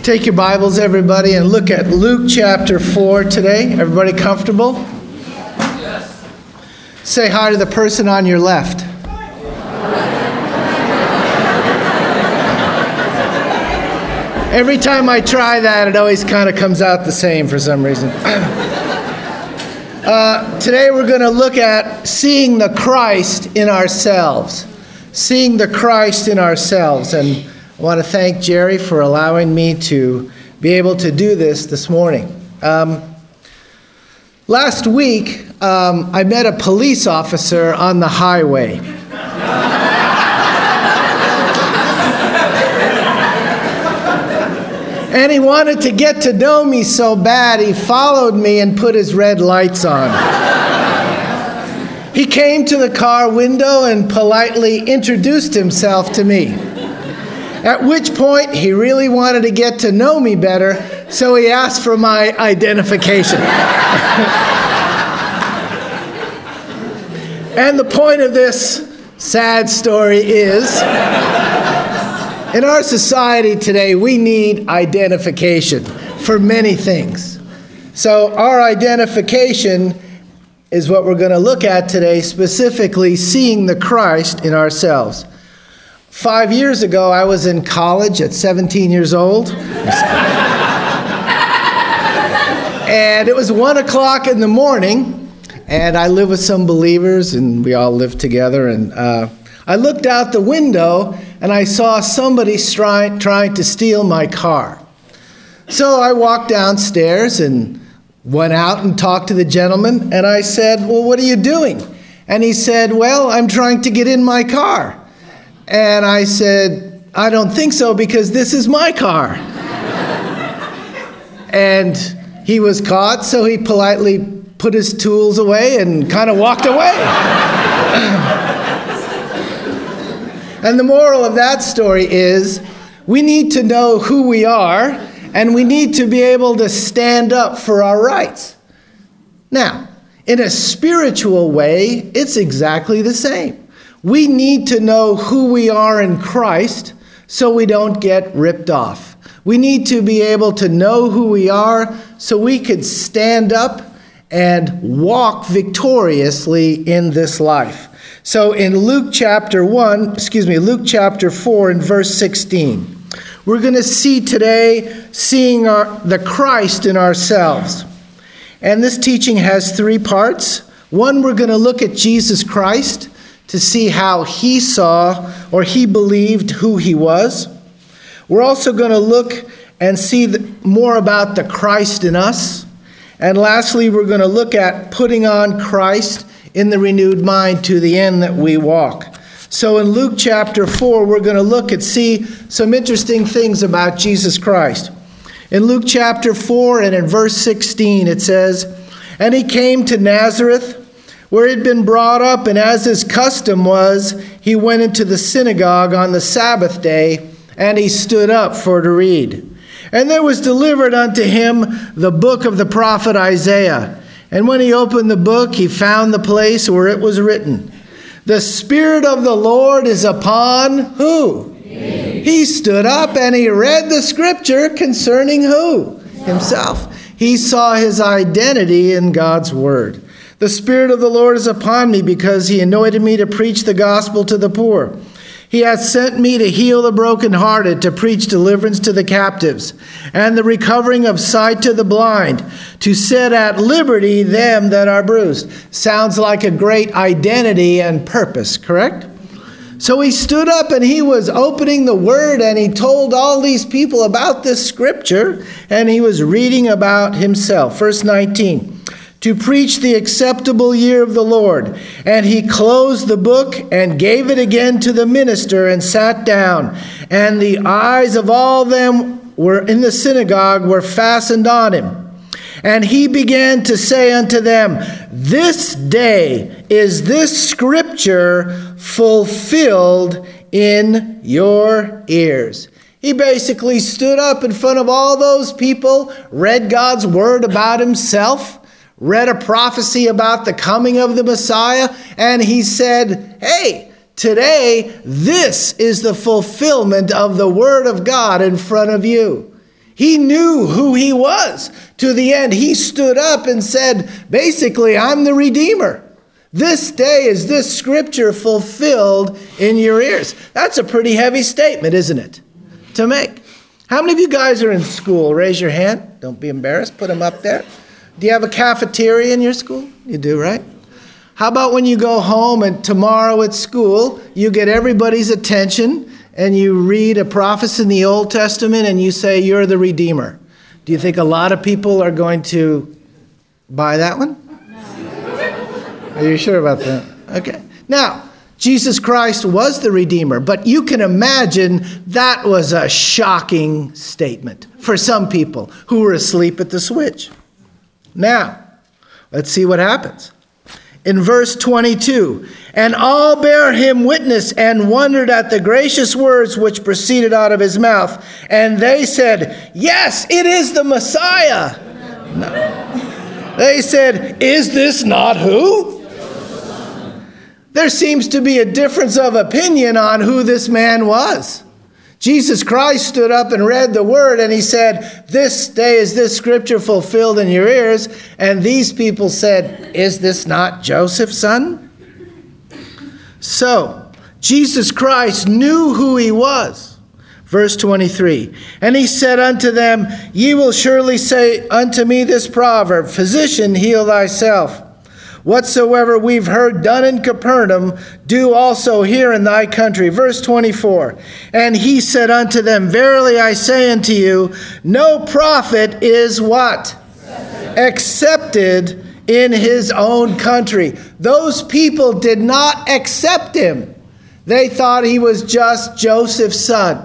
Take your Bibles, everybody, and look at Luke chapter 4 today. Everybody comfortable? Yes. Say hi to the person on your left. Every time I try that, it always kind of comes out the same for some reason. Today we're going to look at seeing the Christ in ourselves. Seeing the Christ in ourselves. And I want to thank Jerry for allowing me to be able to do this morning. Last week, I met a police officer on the highway. And he wanted to get to know me so bad, he followed me and put his red lights on. He came to the car window and politely introduced himself to me. At which point, he really wanted to get to know me better, so he asked for my identification. And the point of this sad story is, in our society today, we need identification for many things. So our identification is what we're going to look at today, specifically seeing the Christ in ourselves. 5 years ago, I was in college at 17 years old. And it was 1 o'clock in the morning, and I live with some believers, and we all live together. And I looked out the window, and I saw somebody trying to steal my car. So I walked downstairs and went out and talked to the gentleman, and I said, "Well, what are you doing?" And he said, "Well, I'm trying to get in my car." And I said, "I don't think so, because this is my car." And he was caught, so he politely put his tools away and kind of walked away. And the moral of that story is, we need to know who we are, and we need to be able to stand up for our rights. Now, in a spiritual way, it's exactly the same. We need to know who we are in Christ so we don't get ripped off. We need to be able to know who we are so we could stand up and walk victoriously in this life. So in Luke chapter 4 and verse 16, we're going to see today seeing the Christ in ourselves. And this teaching has three parts. One, we're going to look at Jesus Christ to see how he saw or he believed who he was. We're also going to look and see more about the Christ in us. And lastly, we're going to look at putting on Christ in the renewed mind to the end that we walk. So in Luke chapter 4, we're going to look and see some interesting things about Jesus Christ. In Luke chapter 4 and in verse 16, it says, "And he came to Nazareth, where he had been brought up, and as his custom was, he went into the synagogue on the Sabbath day, and he stood up for to read. And there was delivered unto him the book of the prophet Isaiah. And when he opened the book, he found the place where it was written, 'The Spirit of the Lord is upon' who? Me." He stood up and he read the scripture concerning who? Himself. He saw his identity in God's word. "The Spirit of the Lord is upon me, because he anointed me to preach the gospel to the poor. He hath sent me to heal the brokenhearted, to preach deliverance to the captives, and the recovering of sight to the blind, to set at liberty them that are bruised." Sounds like a great identity and purpose, correct? So he stood up and he was opening the word, and he told all these people about this scripture, and he was reading about himself. Verse 19. "To preach the acceptable year of the Lord. And he closed the book and gave it again to the minister and sat down. And the eyes of all them were in the synagogue were fastened on him. And he began to say unto them, 'This day is this scripture fulfilled in your ears.'" He basically stood up in front of all those people, read God's word about himself, read a prophecy about the coming of the Messiah, and he said, "Hey, today, this is the fulfillment of the word of God in front of you." He knew who he was. To the end, he stood up and said, basically, I'm the Redeemer. This day is this scripture fulfilled in your ears. That's a pretty heavy statement, isn't it, to make? How many of you guys are in school? Raise your hand. Don't be embarrassed. Put them up there. Do you have a cafeteria in your school? You do, right? How about when you go home and tomorrow at school, you get everybody's attention and you read a prophecy in the Old Testament and you say, you're the Redeemer. Do you think a lot of people are going to buy that one? Are you sure about that? Okay. Now, Jesus Christ was the Redeemer, but you can imagine that was a shocking statement for some people who were asleep at the switch. Now, let's see what happens. In verse 22, and all bare him witness and wondered at the gracious words which proceeded out of his mouth. And they said, yes, it is the Messiah. No. They said, is this not who? There seems to be a difference of opinion on who this man was. Jesus Christ stood up and read the word and he said, this day is this scripture fulfilled in your ears. And these people said, is this not Joseph's son? So, Jesus Christ knew who he was. Verse 23, and he said unto them, ye will surely say unto me this proverb, physician, heal thyself. Whatsoever we've heard done in Capernaum, do also here in thy country. Verse 24, and he said unto them, verily I say unto you, no prophet is what? Accepted in his own country. Those people did not accept him. They thought he was just Joseph's son.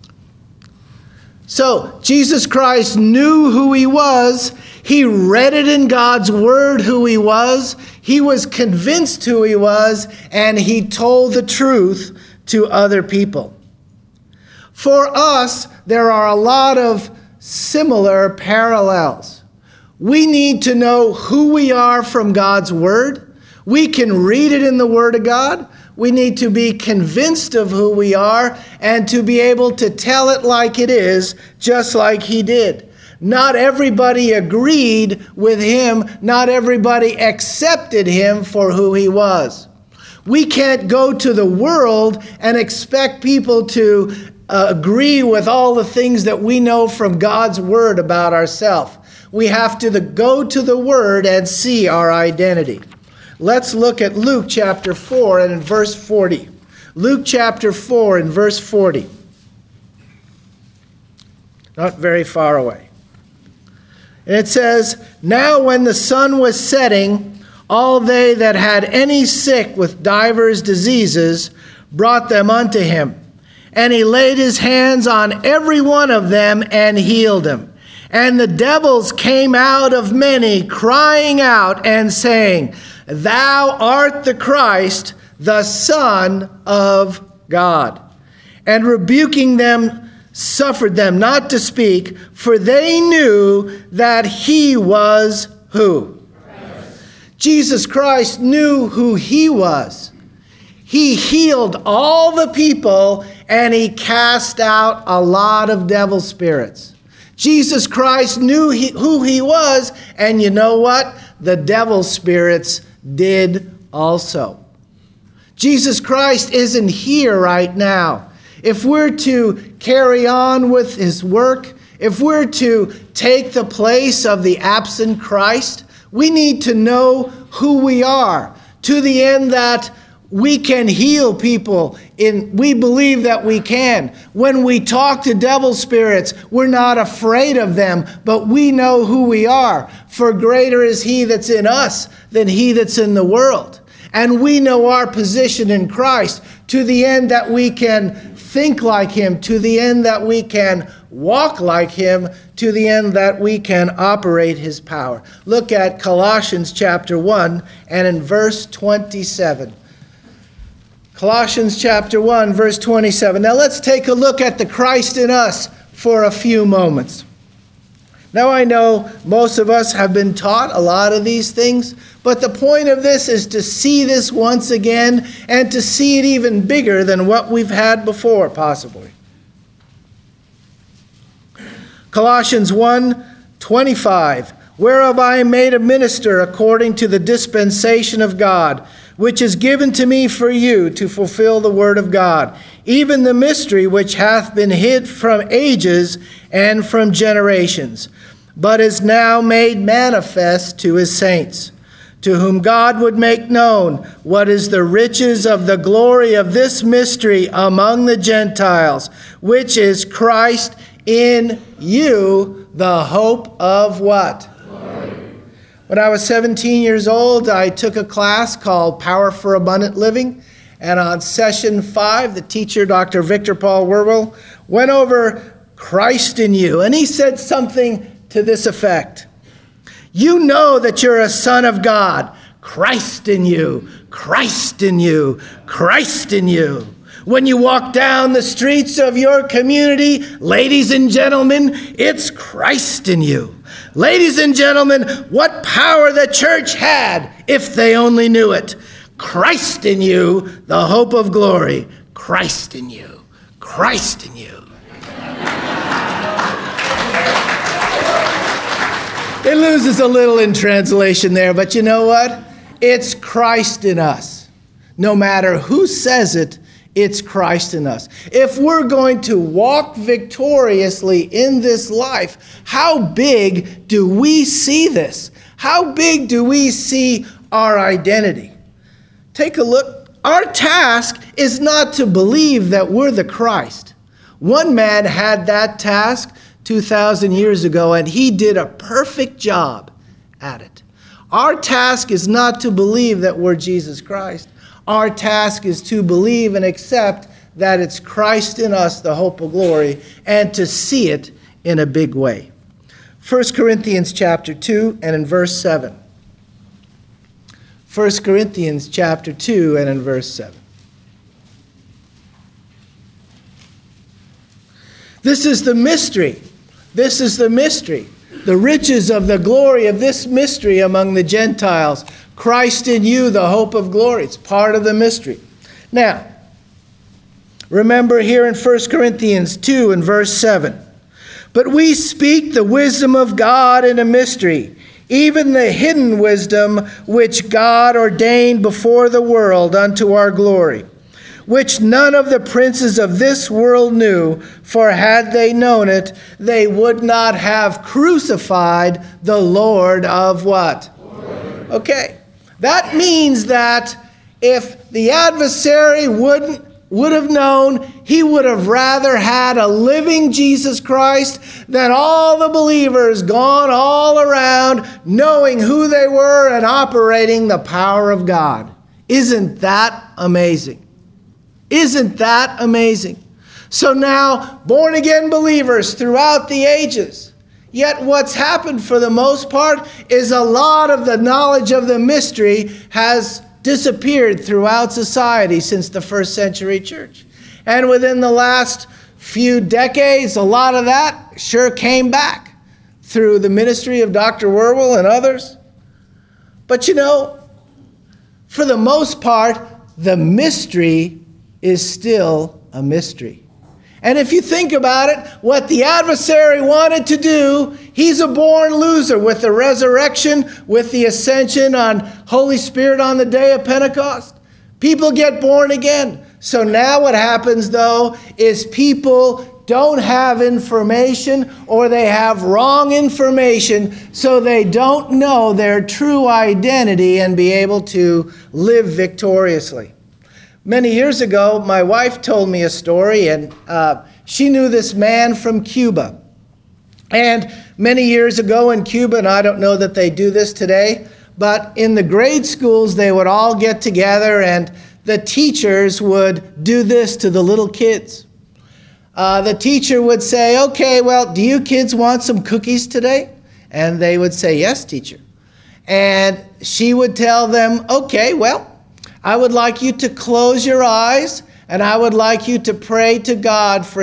So Jesus Christ knew who he was. He read it in God's word who he was. He was convinced who he was, and he told the truth to other people. For us, there are a lot of similar parallels. We need to know who we are from God's word. We can read it in the word of God. We need to be convinced of who we are and to be able to tell it like it is, just like he did. Not everybody agreed with him. Not everybody accepted him for who he was. We can't go to the world and expect people to agree with all the things that we know from God's word about ourselves. We have to go to the word and see our identity. Let's look at Luke chapter 4 and in verse 40. Luke chapter 4 and verse 40. Not very far away. And it says, now when the sun was setting, all they that had any sick with divers diseases brought them unto him. And he laid his hands on every one of them and healed them. And the devils came out of many, crying out and saying, thou art the Christ, the Son of God. And rebuking them, suffered them not to speak, for they knew that he was who? Christ. Jesus Christ knew who he was. He healed all the people and he cast out a lot of devil spirits. Jesus Christ knew who he was, and you know what? The devil spirits did also. Jesus Christ isn't here right now. If we're to carry on with his work, if we're to take the place of the absent Christ, we need to know who we are, to the end that we can heal people. We believe that we can. When we talk to devil spirits, we're not afraid of them, but we know who we are. For greater is he that's in us than he that's in the world. And we know our position in Christ, to the end that we can think like him, to the end that we can walk like him, to the end that we can operate his power. Look at Colossians chapter 1 and in verse 27. Colossians chapter 1, verse 27. Now let's take a look at the Christ in us for a few moments. Now I know most of us have been taught a lot of these things, but the point of this is to see this once again and to see it even bigger than what we've had before, possibly. Colossians 1:25, whereof I am made a minister according to the dispensation of God, which is given to me for you to fulfill the word of God, even the mystery which hath been hid from ages and from generations, but is now made manifest to his saints, to whom God would make known what is the riches of the glory of this mystery among the Gentiles, which is Christ in you, the hope of what? Glory. When I was 17 years old, I took a class called Power for Abundant Living. And on session 5, the teacher, Dr. Victor Paul Werwell, went over Christ in you. And he said something to this effect. You know that you're a son of God. Christ in you, Christ in you, Christ in you. When you walk down the streets of your community, ladies and gentlemen, it's Christ in you. Ladies and gentlemen, what power the church had if they only knew it. Christ in you, the hope of glory. Christ in you, Christ in you. It loses a little in translation there, but you know what? It's Christ in us. No matter who says it, it's Christ in us. If we're going to walk victoriously in this life, how big do we see this? How big do we see our identity? Take a look. Our task is not to believe that we're the Christ. One man had that task 2,000 years ago, and he did a perfect job at it. Our task is not to believe that we're Jesus Christ. Our task is to believe and accept that it's Christ in us, the hope of glory, and to see it in a big way. 1 Corinthians chapter 2 and in verse 7. 1 Corinthians chapter 2 and in verse 7. This is the mystery. This is the mystery. The riches of the glory of this mystery among the Gentiles. Christ in you, the hope of glory. It's part of the mystery. Now, remember here in 1 Corinthians 2 and verse 7. But we speak the wisdom of God in a mystery, even the hidden wisdom which God ordained before the world unto our glory, which none of the princes of this world knew, for had they known it, they would not have crucified the Lord of what? Lord. Okay. That means that if the adversary would have known, he would have rather had a living Jesus Christ than all the believers gone all around knowing who they were and operating the power of God. Isn't that amazing? Isn't that amazing? So now, born-again believers throughout the ages, yet what's happened for the most part is a lot of the knowledge of the mystery has disappeared throughout society since the first century church. And within the last few decades, a lot of that sure came back through the ministry of Dr. Werwell and others. But you know, for the most part, the mystery is still a mystery. And if you think about it, what the adversary wanted to do, he's a born loser with the resurrection, with the ascension on Holy Spirit on the day of Pentecost. People get born again. So now what happens, though, is people don't have information or they have wrong information, so they don't know their true identity and be able to live victoriously. Many years ago, my wife told me a story, and she knew this man from Cuba. And many years ago in Cuba, and I don't know that they do this today, but in the grade schools, they would all get together, and the teachers would do this to the little kids. The teacher would say, okay, well, do you kids want some cookies today? And they would say, yes, teacher. And she would tell them, okay, well, I would like you to close your eyes, and I would like you to pray to God for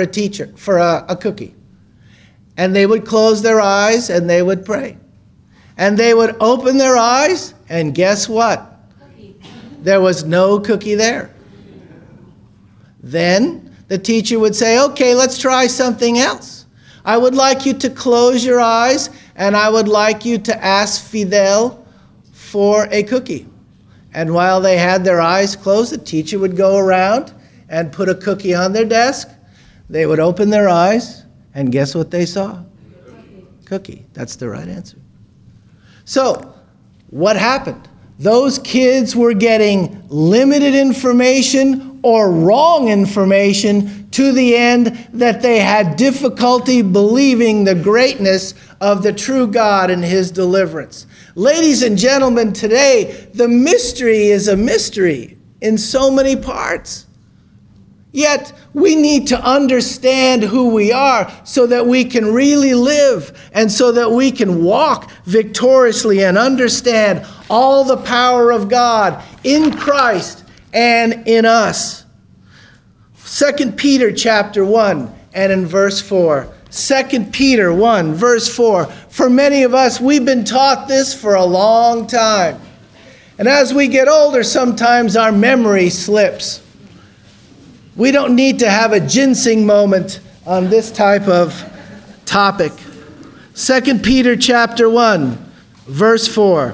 a cookie. And they would close their eyes, and they would pray. And they would open their eyes, and guess what? There was no cookie there. Then the teacher would say, okay, let's try something else. I would like you to close your eyes, and I would like you to ask Fidel for a cookie. And while they had their eyes closed, the teacher would go around and put a cookie on their desk. They would open their eyes, and guess what they saw? Cookie. That's the right answer. So, what happened? Those kids were getting limited information or wrong information to the end that they had difficulty believing the greatness of the true God and his deliverance. Ladies and gentlemen, today, the mystery is a mystery in so many parts. Yet, we need to understand who we are so that we can really live and so that we can walk victoriously and understand all the power of God in Christ and in us. 2 Peter chapter 1 and in verse 4. 2 Peter 1 verse 4. For many of us, we've been taught this for a long time. And as we get older, sometimes our memory slips. We don't need to have a ginseng moment on this type of topic. 2 Peter chapter 1, verse 4.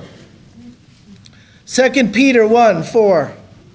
2 Peter 1, 4.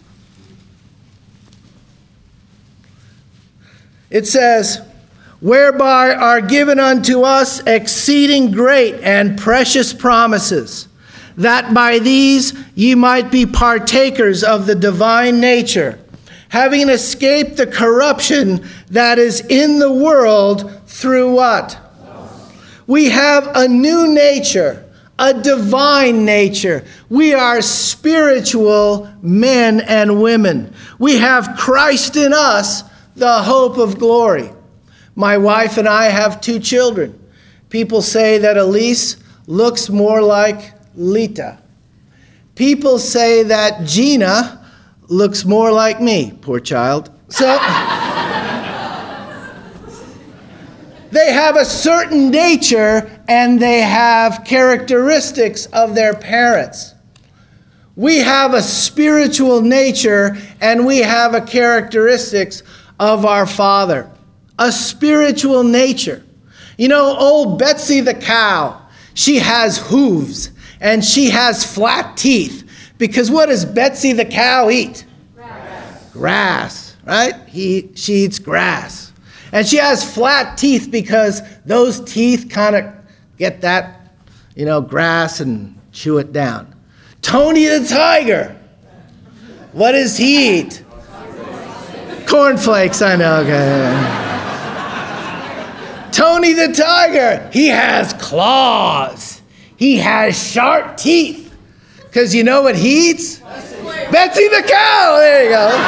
It says, whereby are given unto us exceeding great and precious promises, that by these ye might be partakers of the divine nature, having escaped the corruption that is in the world through what? We have a new nature, a divine nature. We are spiritual men and women. We have Christ in us, the hope of glory. My wife and I have 2 children. People say that Elise looks more like Lita. People say that Gina looks more like me, poor child. So, they have a certain nature and they have characteristics of their parents. We have a spiritual nature and we have a characteristics of our Father. A spiritual nature. You know, old Betsy the cow, she has hooves and she has flat teeth. Because what does Betsy the cow eat? Grass, right? She eats grass. And she has flat teeth because those teeth kind of get that, grass and chew it down. Tony the tiger, what does he eat? Cornflakes, I know. Okay. Tony the tiger, he has claws. He has sharp teeth. Because you know what he eats? Betsy the cow. There you go.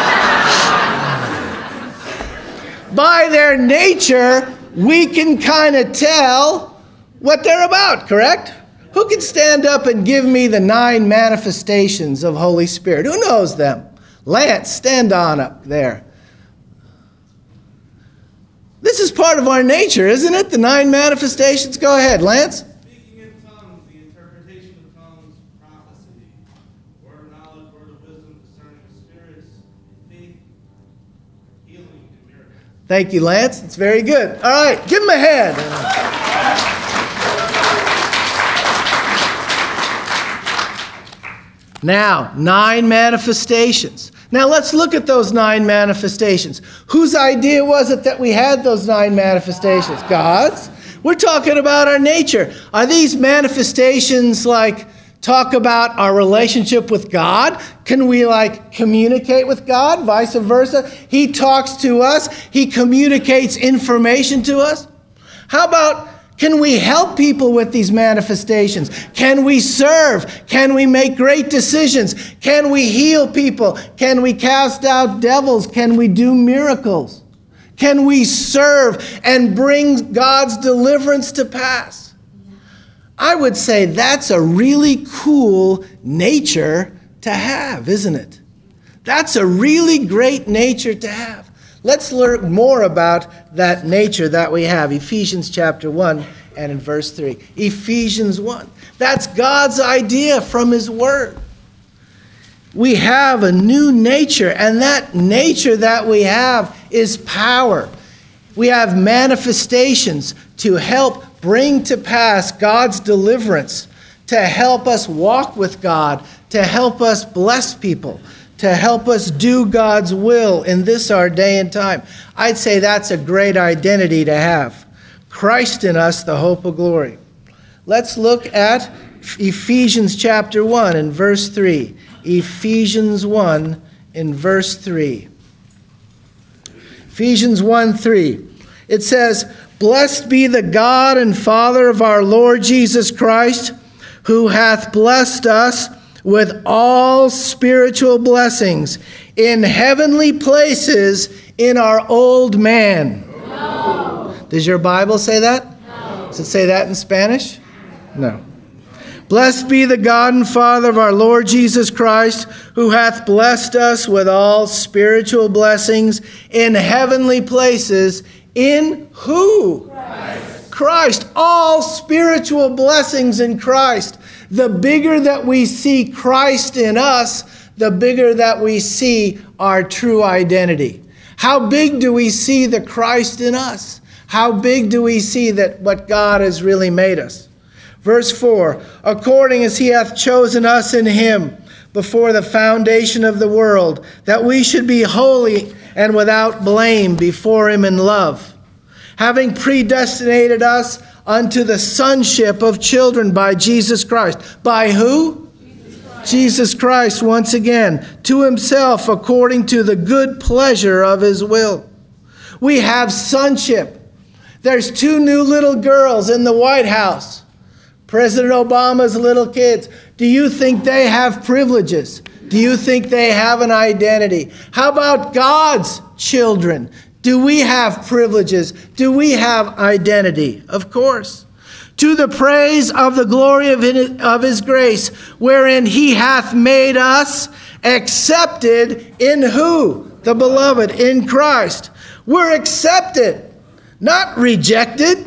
By their nature, we can kind of tell what they're about, correct? Who can stand up and give me the 9 manifestations of Holy Spirit? Who knows them? Lance, stand on up there. This is part of our nature, isn't it? The 9 manifestations. Go ahead, Lance. Speaking in tongues, the interpretation of tongues, prophecy, word of knowledge, word of wisdom, discerning of spirits, faith, healing, and miracles. Thank you, Lance. It's very good. All right, give him a hand. Now, 9 manifestations. Now let's look at those 9 manifestations. Whose idea was it that we had those 9 manifestations? God's. We're talking about our nature. Are these manifestations talk about our relationship with God? Can we communicate with God? Vice versa. He talks to us. He communicates information to us. How about, can we help people with these manifestations? Can we serve? Can we make great decisions? Can we heal people? Can we cast out devils? Can we do miracles? Can we serve and bring God's deliverance to pass? I would say that's a really cool nature to have, isn't it? That's a really great nature to have. Let's learn more about that nature that we have. Ephesians chapter 1 and in verse 3. Ephesians 1. That's God's idea from his word. We have a new nature, and that nature that we have is power. We have manifestations to help bring to pass God's deliverance, to help us walk with God, to help us bless people, to help us do God's will in this our day and time. I'd say that's a great identity to have. Christ in us, the hope of glory. Let's look at Ephesians chapter 1 and verse 3. Ephesians 1 in verse 3. Ephesians 1:3. It says, "Blessed be the God and Father of our Lord Jesus Christ, who hath blessed us with all spiritual blessings in heavenly places in our old man." No. Does your Bible say that? No. Does it say that in Spanish? No. "Blessed be the God and Father of our Lord Jesus Christ, who hath blessed us with all spiritual blessings in heavenly places in" who? Christ. All spiritual blessings in Christ. The bigger that we see Christ in us, the bigger that we see our true identity. How big do we see the Christ in us? How big do we see that what God has really made us? Verse 4, "According as he hath chosen us in him before the foundation of the world, that we should be holy and without blame before him in love, having predestinated us unto the sonship of children by Jesus Christ." By who? Jesus Christ, once again, "to himself according to the good pleasure of his will." We have sonship. There's 2 new little girls in the White House. President Obama's little kids. Do you think they have privileges? Do you think they have an identity? How about God's children? Do we have privileges? Do we have identity? Of course. "To the praise of the glory of his grace, wherein he hath made us accepted" in who? The beloved, in Christ. We're accepted, not rejected,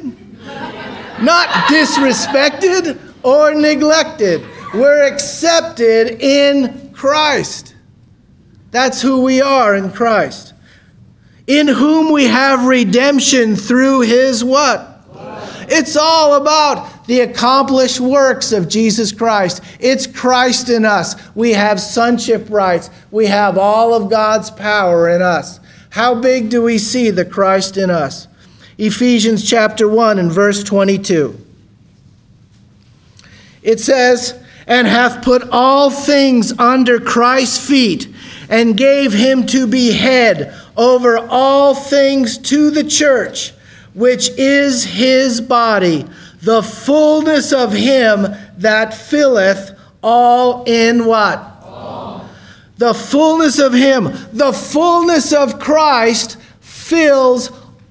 not disrespected or neglected. We're accepted in Christ. That's who we are in Christ. "In whom we have redemption through his" what? It's all about the accomplished works of Jesus Christ. It's Christ in us. We have sonship rights. We have all of God's power in us. How big do we see the Christ in us? Ephesians chapter 1 and verse 22. It says, "And hath put all things under Christ's feet, and gave him to be head over all things to the church, which is his body, the fullness of him that filleth all" in what? All. The fullness of him, the fullness of Christ fills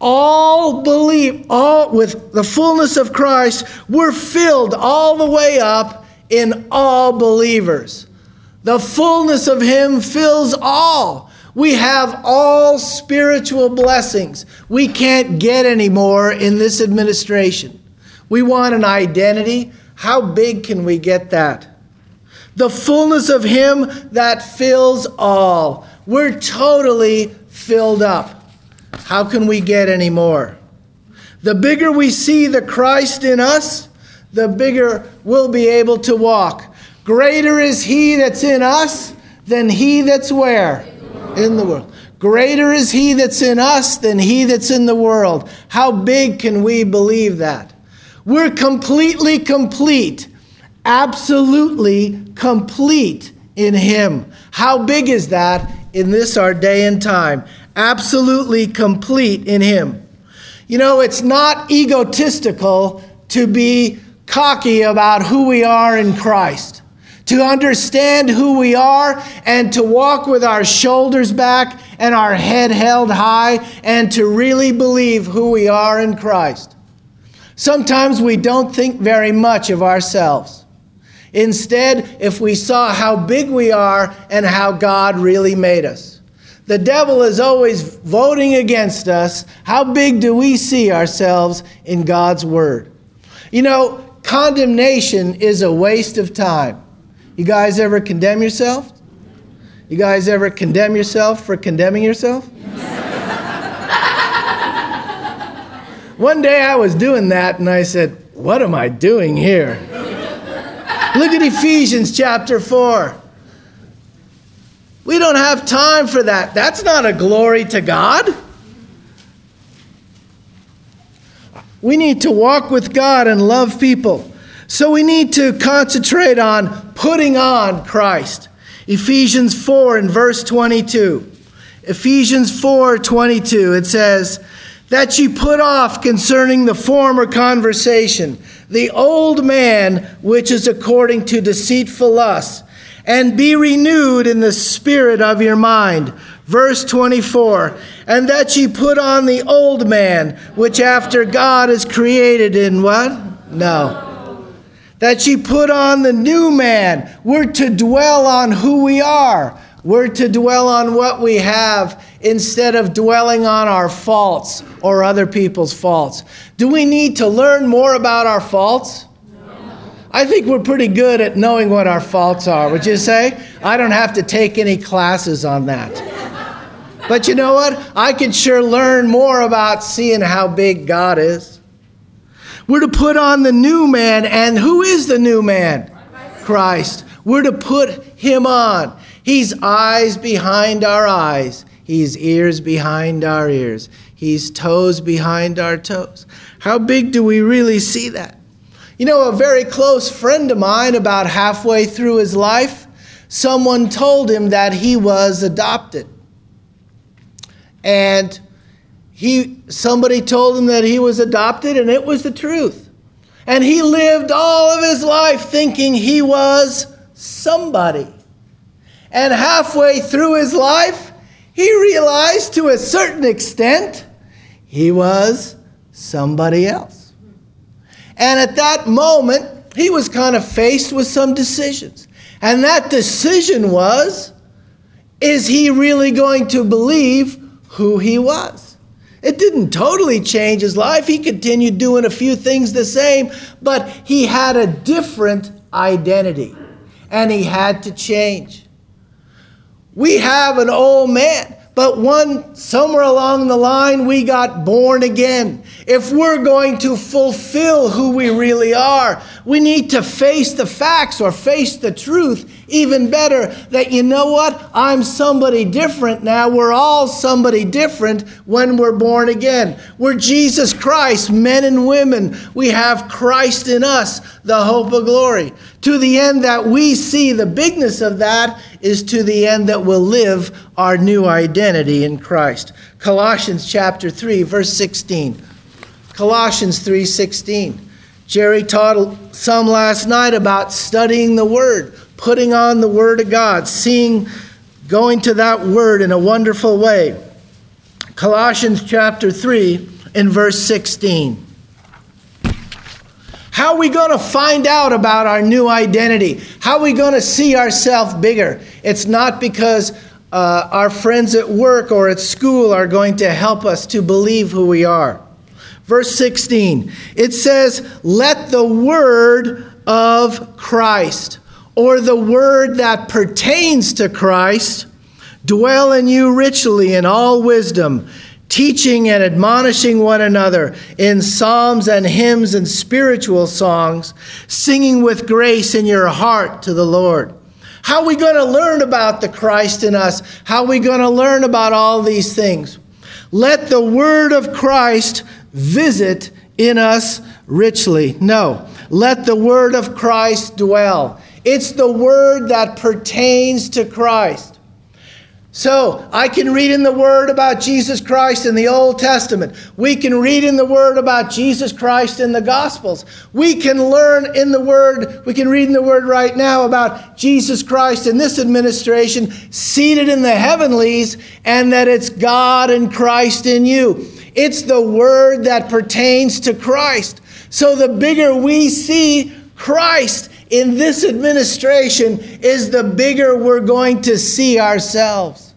all believe, all with the fullness of Christ, we're filled all the way up in all believers. The fullness of him fills all. We have all spiritual blessings. We can't get any more in this administration. We want an identity. How big can we get that? The fullness of him that fills all. We're totally filled up. How can we get any more? The bigger we see the Christ in us, the bigger we'll be able to walk. Greater is he that's in us than he that's where? In the world. Greater is he that's in us than he that's in the world. How big can we believe that? We're completely complete, absolutely complete in him. How big is that in this our day and time? Absolutely complete in him. You know, it's not egotistical to be cocky about who we are in Christ. To understand who we are and to walk with our shoulders back and our head held high and to really believe who we are in Christ. Sometimes we don't think very much of ourselves. Instead, if we saw how big we are and how God really made us. The devil is always voting against us. How big do we see ourselves in God's word? You know, condemnation is a waste of time. You guys ever condemn yourself? You guys ever condemn yourself for condemning yourself? One day I was doing that and I said, what am I doing here? Look at Ephesians chapter 4. We don't have time for that. That's not a glory to God. We need to walk with God and love people. So we need to concentrate on putting on Christ. Ephesians 4 and verse 22. Ephesians 4:22, it says, that ye put off concerning the former conversation, the old man which is according to deceitful lusts, and be renewed in the spirit of your mind. Verse 24, and that ye put on the old man, which after God is created in what? No. That ye put on the new man. We're to dwell on who we are. We're to dwell on what we have instead of dwelling on our faults or other people's faults. Do we need to learn more about our faults? I think we're pretty good at knowing what our faults are. Would you say? I don't have to take any classes on that. But you know what? I can sure learn more about seeing how big God is. We're to put on the new man. And who is the new man? Christ. We're to put him on. He's eyes behind our eyes. He's ears behind our ears. He's toes behind our toes. How big do we really see that? You know, a very close friend of mine, about halfway through his life, someone told him that he was adopted. And somebody told him that he was adopted, and it was the truth. And he lived all of his life thinking he was somebody. And halfway through his life, he realized to a certain extent he was somebody else. And at that moment, he was kind of faced with some decisions. And that decision was, is he really going to believe who he was? It didn't totally change his life. He continued doing a few things the same, but he had a different identity, and he had to change. We have an old man, but somewhere along the line, we got born again. If we're going to fulfill who we really are, we need to face the facts or face the truth even better, that you know what? I'm somebody different now. We're all somebody different when we're born again. We're Jesus Christ, men and women. We have Christ in us, the hope of glory. To the end that we see the bigness of that is to the end that we'll live our new identity in Christ. Colossians chapter 3, verse 16. Colossians 3:16. Jerry taught some last night about studying the Word, putting on the Word of God, going to that Word in a wonderful way. Colossians chapter 3 in verse 16. How are we going to find out about our new identity? How are we going to see ourselves bigger? It's not because our friends at work or at school are going to help us to believe who we are. Verse 16, it says, let the word of Christ, or the word that pertains to Christ, dwell in you richly in all wisdom, teaching and admonishing one another in psalms and hymns and spiritual songs, singing with grace in your heart to the Lord. How are we going to learn about the Christ in us? How are we going to learn about all these things? Let the word of Christ visit in us richly. No, let the word of Christ dwell. It's the word that pertains to Christ. So I can read in the Word about Jesus Christ in the Old Testament. We can read in the Word about Jesus Christ in the Gospels. We can learn in the Word, we can read in the Word right now about Jesus Christ in this administration, seated in the heavenlies, and that it's God and Christ in you. It's the Word that pertains to Christ. So the bigger we see Christ in this administration is the bigger we're going to see ourselves.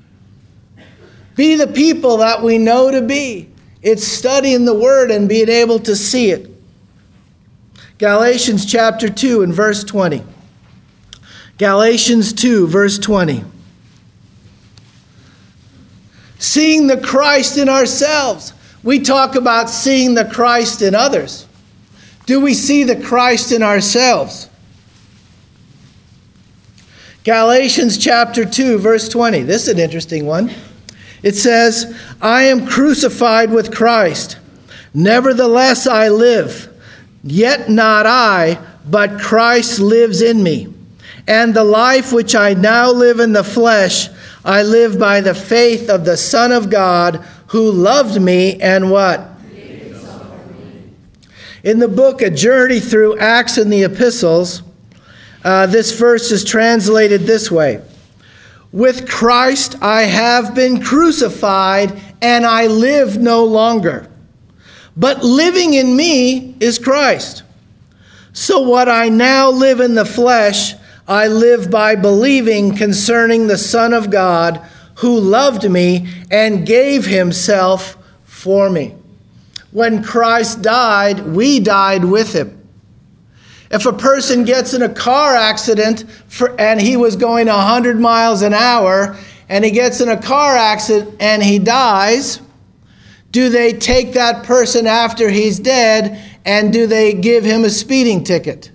Be the people that we know to be. It's studying the Word and being able to see it. Galatians chapter 2 and verse 20. Galatians 2 verse 20. Seeing the Christ in ourselves. We talk about seeing the Christ in others. Do we see the Christ in ourselves? Galatians chapter 2, verse 20. This is an interesting one. It says, I am crucified with Christ. Nevertheless I live. Yet not I, but Christ lives in me. And the life which I now live in the flesh, I live by the faith of the Son of God, who loved me and what? In the book A Journey Through Acts and the Epistles, this verse is translated this way. With Christ I have been crucified, and I live no longer. But living in me is Christ. So what I now live in the flesh, I live by believing concerning the Son of God, who loved me and gave himself for me. When Christ died, we died with him. If a person gets in a car accident and he was going 100 miles an hour, and he gets in a car accident and he dies, do they take that person after he's dead and do they give him a speeding ticket?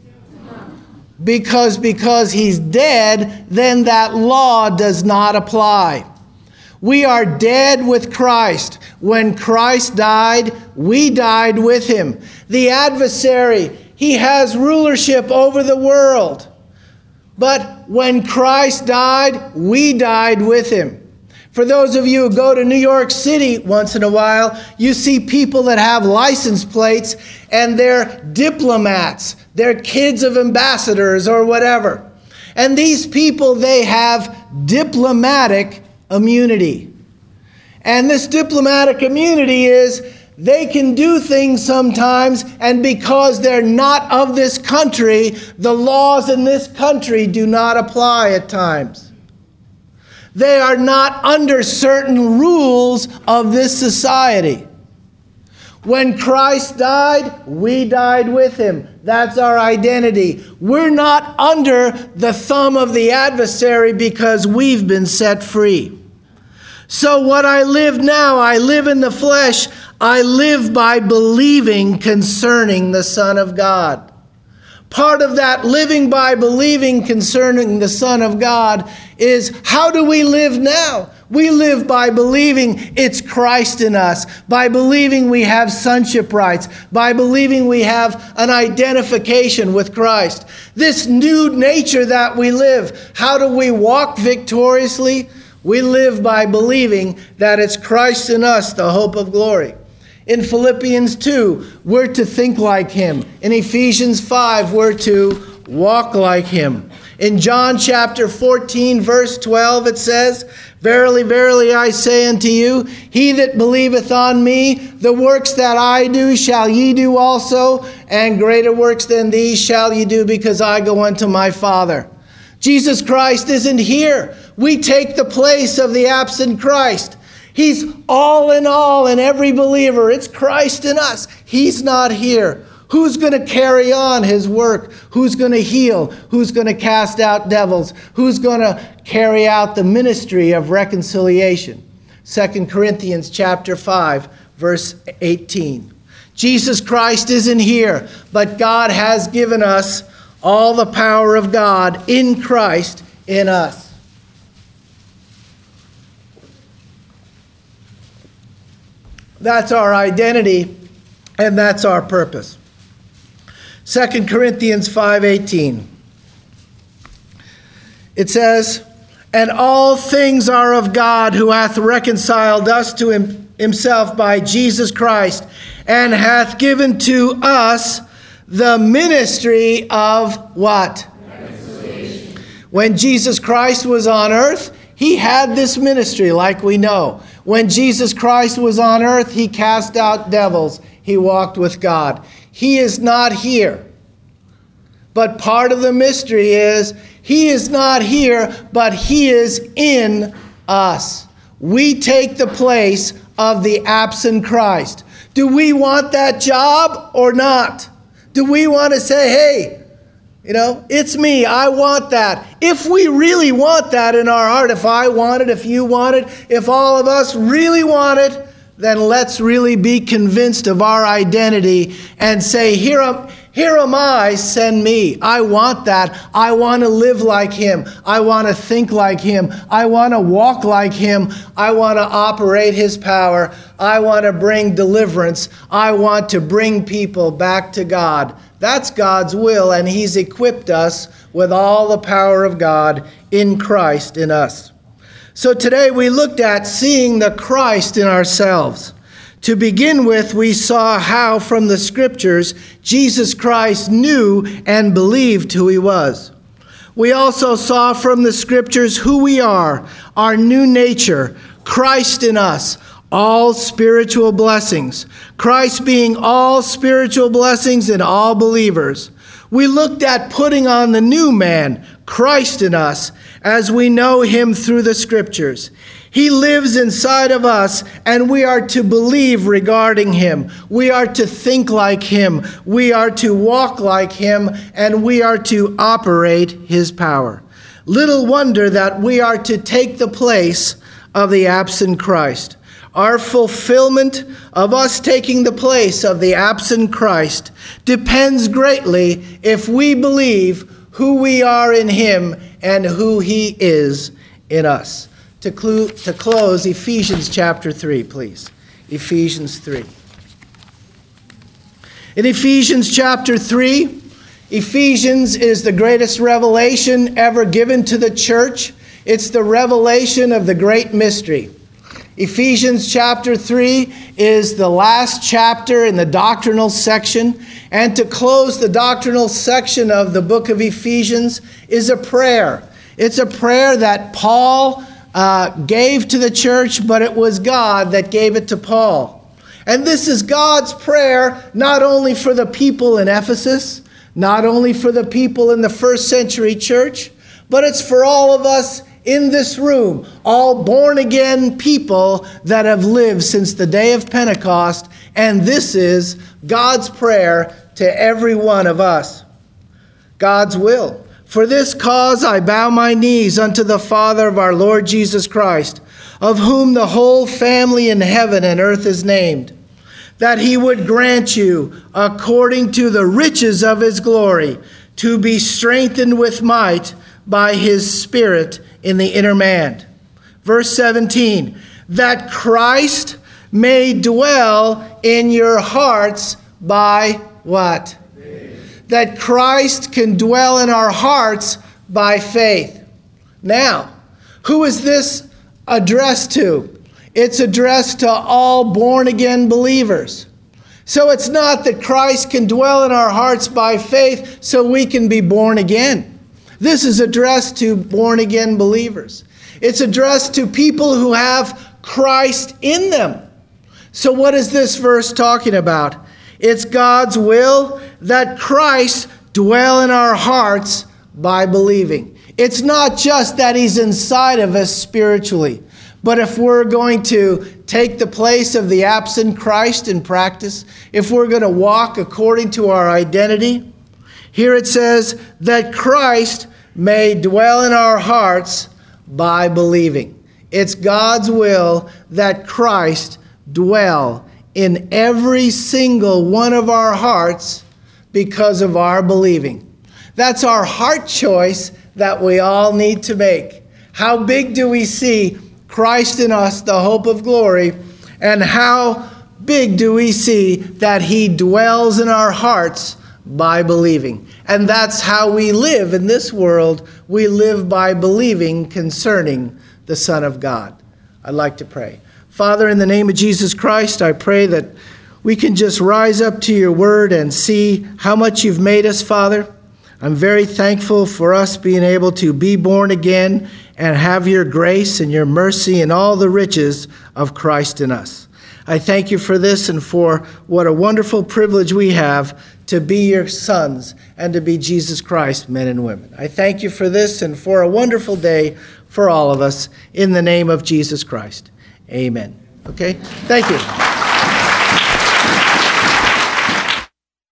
Because he's dead, then that law does not apply. We are dead with Christ. When Christ died, we died with him. The adversary, he has rulership over the world. But when Christ died, we died with him. For those of you who go to New York City once in a while, you see people that have license plates and they're diplomats. They're kids of ambassadors or whatever. And these people, they have diplomatic immunity. And this diplomatic immunity is they can do things sometimes, and because they're not of this country, the laws in this country do not apply at times. They are not under certain rules of this society. When Christ died, we died with him. That's our identity. We're not under the thumb of the adversary because we've been set free. So what I live now, I live in the flesh. I live by believing concerning the Son of God. Part of that living by believing concerning the Son of God is, how do we live now? We live by believing it's Christ in us, by believing we have sonship rights, by believing we have an identification with Christ. This new nature that we live, how do we walk victoriously? We live by believing that it's Christ in us, the hope of glory. In Philippians 2, we're to think like him. In Ephesians 5, we're to walk like him. In John chapter 14, verse 12, it says, Verily, verily, I say unto you, he that believeth on me, the works that I do shall ye do also, and greater works than these shall ye do, because I go unto my Father. Jesus Christ isn't here. We take the place of the absent Christ. He's all in every believer. It's Christ in us. He's not here. Who's going to carry on his work? Who's going to heal? Who's going to cast out devils? Who's going to carry out the ministry of reconciliation? 2 Corinthians chapter 5, verse 18. Jesus Christ isn't here, but God has given us all the power of God in Christ in us. That's our identity, and that's our purpose. 2 Corinthians 5:18. It says, And all things are of God, who hath reconciled us to himself by Jesus Christ, and hath given to us the ministry of what? When Jesus Christ was on earth, he had this ministry, like we know. When Jesus Christ was on earth, he cast out devils. He walked with God. He is not here. But part of the mystery is, he is not here, but he is in us. We take the place of the absent Christ. Do we want that job or not? Do we want to say, hey, it's me, I want that. If we really want that in our heart, if I want it, if you want it, if all of us really want it, then let's really be convinced of our identity and say, here am I, send me. I want that. I want to live like him. I want to think like him. I want to walk like him. I want to operate his power. I want to bring deliverance. I want to bring people back to God. That's God's will, and he's equipped us with all the power of God in Christ in us. So today we looked at seeing the Christ in ourselves. To begin with, we saw how from the scriptures Jesus Christ knew and believed who he was. We also saw from the scriptures who we are, our new nature, Christ in us, all spiritual blessings, Christ being all spiritual blessings in all believers. We looked at putting on the new man, Christ in us, as we know him through the scriptures. He lives inside of us, and we are to believe regarding him. We are to think like him. We are to walk like him, and we are to operate his power. Little wonder that we are to take the place of the absent Christ. Our fulfillment of us taking the place of the absent Christ depends greatly if we believe who we are in him and who he is in us. To close, Ephesians chapter 3, please. Ephesians 3. In Ephesians chapter 3, Ephesians is the greatest revelation ever given to the church. It's the revelation of the great mystery. Ephesians chapter 3 is the last chapter in the doctrinal section. And to close the doctrinal section of the book of Ephesians is a prayer. It's a prayer that Paul gave to the church, but it was God that gave it to Paul. And this is God's prayer not only for the people in Ephesus, not only for the people in the first century church, but it's for all of us in this room, all born-again people that have lived since the day of Pentecost, and this is God's prayer to every one of us. God's will. For this cause I bow my knees unto the Father of our Lord Jesus Christ, of whom the whole family in heaven and earth is named, that he would grant you, according to the riches of his glory, to be strengthened with might by his Spirit in the inner man. Verse 17, that Christ may dwell in your hearts by what? Faith. That Christ can dwell in our hearts by faith. Now, who is this addressed to? It's addressed to all born-again believers. So it's not that Christ can dwell in our hearts by faith so we can be born again. This is addressed to born-again believers. It's addressed to people who have Christ in them. So what is this verse talking about? It's God's will that Christ dwell in our hearts by believing. It's not just that he's inside of us spiritually, but if we're going to take the place of the absent Christ in practice, if we're going to walk according to our identity, here it says that Christ may dwell in our hearts by believing. It's God's will that Christ dwell in every single one of our hearts because of our believing. That's our heart choice that we all need to make. How big do we see Christ in us, the hope of glory, and how big do we see that he dwells in our hearts by believing? And that's how we live in this world. We live by believing concerning the Son of God. I'd like to pray. Father, in the name of Jesus Christ, I pray that we can just rise up to your word and see how much you've made us, Father. I'm very thankful for us being able to be born again and have your grace and your mercy and all the riches of Christ in us. I thank you for this and for what a wonderful privilege we have to be your sons and to be Jesus Christ, men and women. I thank you for this and for a wonderful day for all of us in the name of Jesus Christ. Amen. Okay? Thank you.